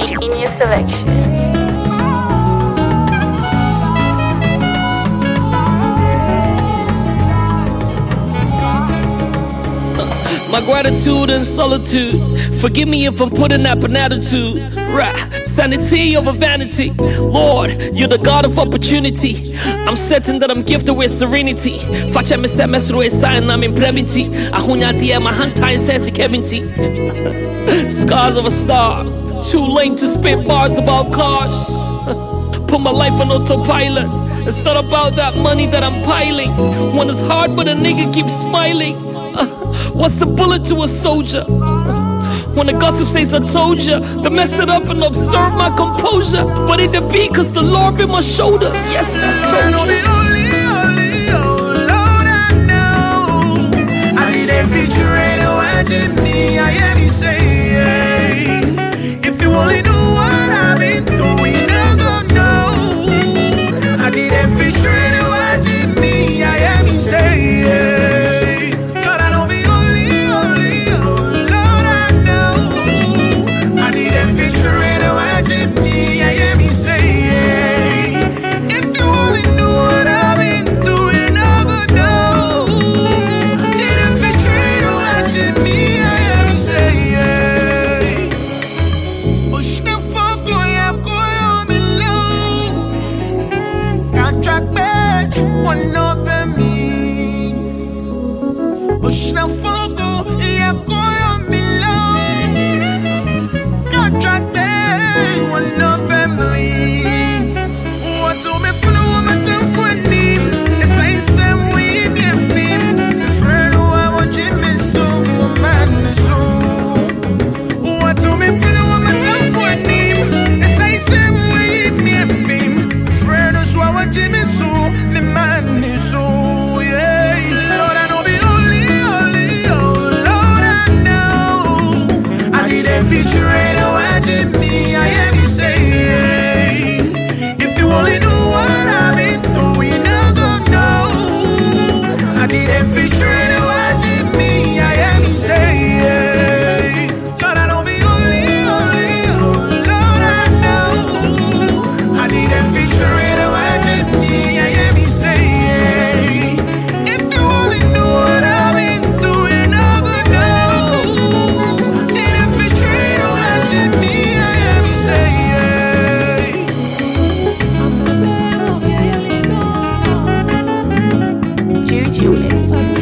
in your selection. My gratitude and solitude. Forgive me if I'm putting up an attitude. Right. Sanity over vanity. Lord, you're the God of opportunity. I'm certain that I'm gifted with serenity. Facha me se mesro e sign I'm in premity. Ahunya dia my hand tie sense kemiti. Scars of a star. Too late to spit bars about cars. Put my life on autopilot. It's not about that money that I'm piling. When it's hard but a nigga keeps smiling. What's a bullet to a soldier? When the gossip says I told ya, they mess it up and observe my composure. But it the beat cause the Lord be my shoulder. Yes, I told you. Lord, I know. I need a feature in a watching me. I hear me say, if you only knew what I've been through, you never know. I need a feature in a watching me. I hear me say, one over me. Oshna fogo ya koyo milo. Contract me one over me. What to me punu my time for him? It's a same way be a film. Friend who I want Jimmy so man so. What to me punu my time for him? It's a same way be a film. Friend who I want Jimmy so. Feature ain't a watching me. I hear me say, if you only knew what I've been through, you never know. I need a feature ain't a watching me. I hear me say, Lord, I don't be only, Lord, I know. I need a feature ain't a watching me. I hear me say, if you only knew what I've been through, you never know. Need a feature. Me, I am saying, Juju.